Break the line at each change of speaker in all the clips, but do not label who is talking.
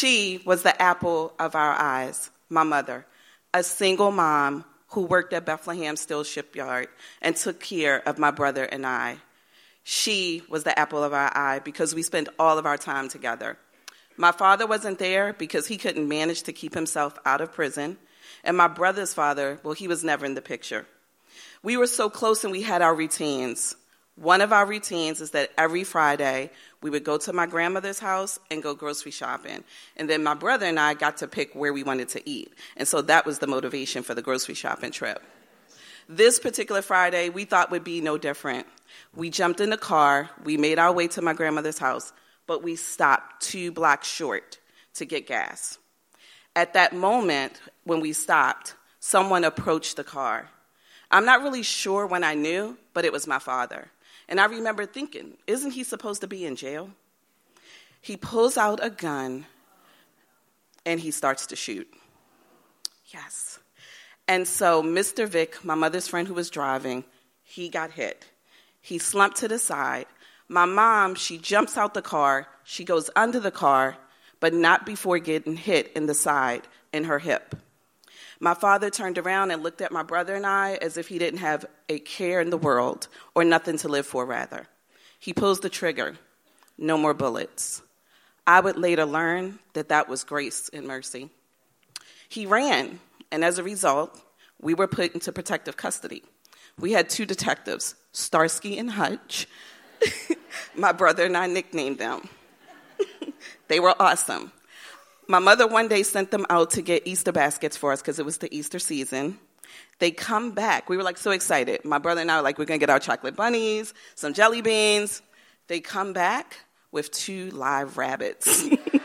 She was the apple of our eyes, my mother, a single mom who worked at Bethlehem Steel Shipyard and took care of my brother and I. She was the apple of our eye because we spent all of our time together. My father wasn't there because he couldn't manage to keep himself out of prison. And my brother's father, well, he was never in the picture. We were so close and we had our routines. One of our routines is that every Friday we would go to my grandmother's house and go grocery shopping. And then my brother and I got to pick where we wanted to eat. And so that was the motivation for the grocery shopping trip. This particular Friday we thought would be no different. We jumped in the car, we made our way to my grandmother's house, but we stopped 2 blocks short to get gas. At that moment, when we stopped, someone approached the car. I'm not really sure when I knew, but it was my father. And I remember thinking, isn't he supposed to be in jail? He pulls out a gun, and he starts to shoot. Yes. And so Mr. Vick, my mother's friend who was driving, he got hit. He slumped to the side. My mom, she jumps out the car. She goes under the car, but not before getting hit in the side, in her hip. My father turned around and looked at my brother and I as if he didn't have a care in the world, or nothing to live for, rather. He pulls the trigger. No more bullets. I would later learn that that was grace and mercy. He ran, and as a result, we were put into protective custody. We had 2 detectives, Starsky and Hutch. My brother and I nicknamed them. They were awesome. My mother one day sent them out to get Easter baskets for us because it was the Easter season. They come back. We were so excited. My brother and I were we're going to get our chocolate bunnies, some jelly beans. They come back with 2 live rabbits.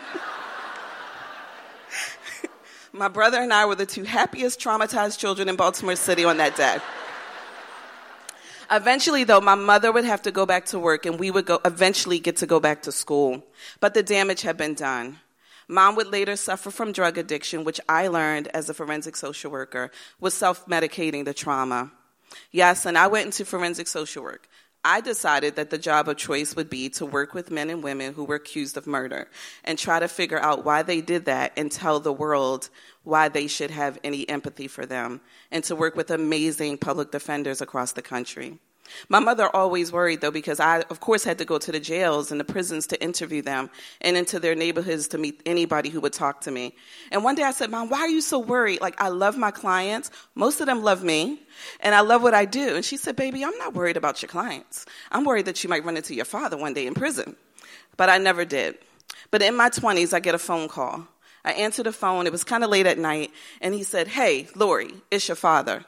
My brother and I were the 2 happiest traumatized children in Baltimore City on that day. Eventually, though, my mother would have to go back to work, and we would eventually get to go back to school. But the damage had been done. Mom would later suffer from drug addiction, which I learned as a forensic social worker was self-medicating the trauma. Yes, and I went into forensic social work. I decided that the job of choice would be to work with men and women who were accused of murder and try to figure out why they did that and tell the world why they should have any empathy for them, and to work with amazing public defenders across the country. My mother always worried, though, because I, of course, had to go to the jails and the prisons to interview them and into their neighborhoods to meet anybody who would talk to me. And one day I said, Mom, why are you so worried? I love my clients. Most of them love me, and I love what I do. And she said, baby, I'm not worried about your clients. I'm worried that you might run into your father one day in prison. But I never did. But in my 20s, I get a phone call. I answered the phone. It was kind of late at night. And he said, hey, Lori, it's your father.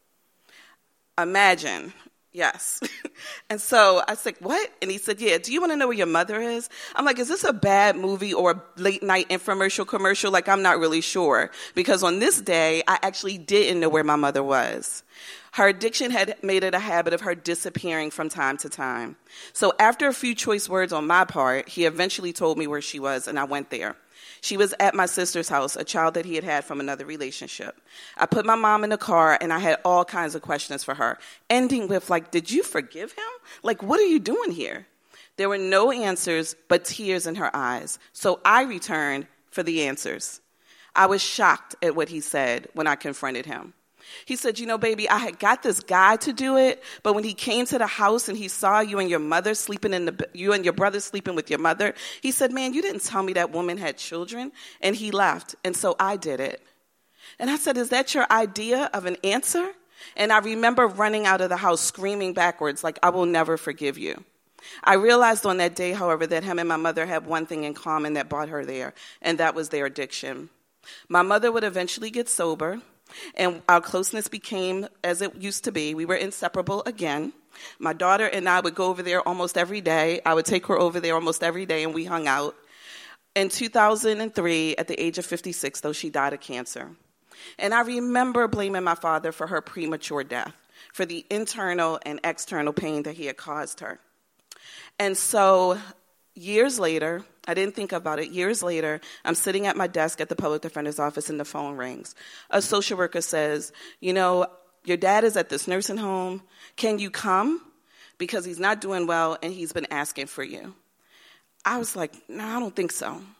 Imagine. Yes. And so I said, what? And he said, yeah, do you want to know where your mother is? I'm like, is this a bad movie or a late night infomercial commercial? I'm not really sure. Because on this day, I actually didn't know where my mother was. Her addiction had made it a habit of her disappearing from time to time. So after a few choice words on my part, he eventually told me where she was, and I went there. She was at my sister's house, a child that he had had from another relationship. I put my mom in the car, and I had all kinds of questions for her, ending with, did you forgive him? What are you doing here? There were no answers but tears in her eyes, so I returned for the answers. I was shocked at what he said when I confronted him. He said, baby, I had got this guy to do it, but when he came to the house and he saw you and your mother you and your brother sleeping with your mother, he said, man, you didn't tell me that woman had children, and he left, and so I did it. And I said, is that your idea of an answer? And I remember running out of the house screaming backwards, I will never forgive you. I realized on that day, however, that him and my mother had one thing in common that brought her there, and that was their addiction. My mother would eventually get sober, and our closeness became as it used to be. We were inseparable again. My daughter and I would go over there almost every day. I would take her over there almost every day, and we hung out. In 2003, at the age of 56, though, she died of cancer. And I remember blaming my father for her premature death, for the internal and external pain that he had caused her. And so years later, I didn't think about it. Years later, I'm sitting at my desk at the public defender's office and the phone rings. A social worker says, your dad is at this nursing home. Can you come? Because he's not doing well and he's been asking for you. I was like, no, I don't think so.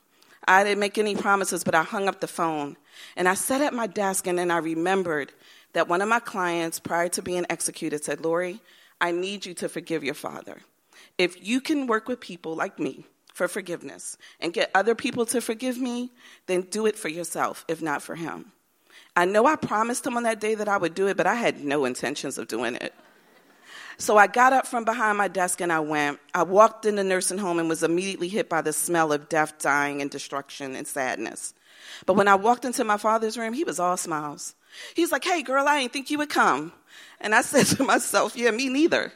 I didn't make any promises, but I hung up the phone. And I sat at my desk, and then I remembered that one of my clients, prior to being executed, said, Lori, I need you to forgive your father. If you can work with people like me for forgiveness and get other people to forgive me, then do it for yourself, if not for him. I know I promised him on that day that I would do it, but I had no intentions of doing it. So I got up from behind my desk and I went. I walked in the nursing home and was immediately hit by the smell of death, dying, and destruction and sadness. But when I walked into my father's room, he was all smiles. He's like, hey, girl, I didn't think you would come. And I said to myself, yeah, me neither.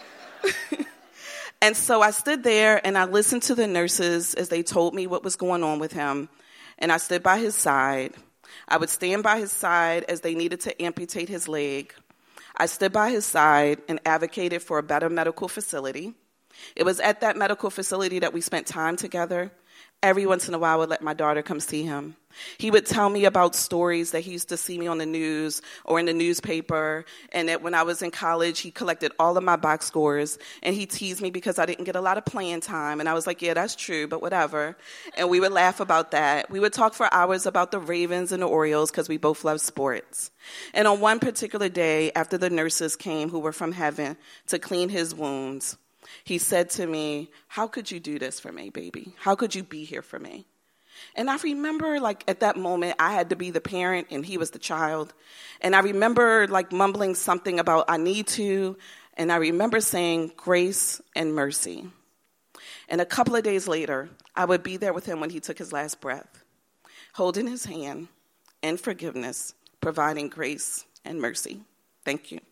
And so I stood there and I listened to the nurses as they told me what was going on with him. And I stood by his side. I would stand by his side as they needed to amputate his leg. I stood by his side and advocated for a better medical facility. It was at that medical facility that we spent time together. Every once in a while, I would let my daughter come see him. He would tell me about stories that he used to see me on the news or in the newspaper, and that when I was in college, he collected all of my box scores, and he teased me because I didn't get a lot of playing time, and I was like, yeah, that's true, but whatever. And we would laugh about that. We would talk for hours about the Ravens and the Orioles because we both love sports. And on one particular day, after the nurses came who were from heaven to clean his wounds, he said to me, how could you do this for me, baby? How could you be here for me? And I remember, like, at that moment, I had to be the parent and he was the child. And I remember, like, mumbling something about I need to. And I remember saying grace and mercy. And a couple of days later, I would be there with him when he took his last breath, holding his hand in forgiveness, providing grace and mercy. Thank you.